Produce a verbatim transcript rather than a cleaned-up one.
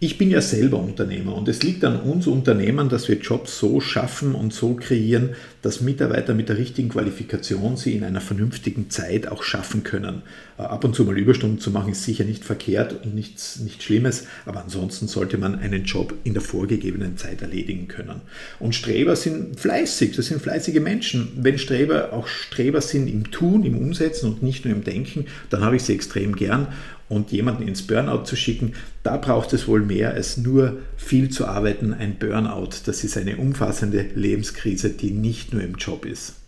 Ich bin ja selber Unternehmer und es liegt an uns Unternehmern, dass wir Jobs so schaffen und so kreieren, dass Mitarbeiter mit der richtigen Qualifikation sie in einer vernünftigen Zeit auch schaffen können. Ab und zu mal Überstunden zu machen ist sicher nicht verkehrt und nichts, nichts Schlimmes, aber ansonsten sollte man einen Job in der vorgegebenen Zeit erledigen können. Und Streber sind fleißig, das sind fleißige Menschen. Wenn Streber auch Streber sind im Tun, im Umsetzen und nicht nur im Denken, dann habe ich sie extrem gern. Und jemanden ins Burnout zu schicken, da braucht es wohl mehr als nur viel zu arbeiten. Ein Burnout, das ist eine umfassende Lebenskrise, die nicht nur im Job ist.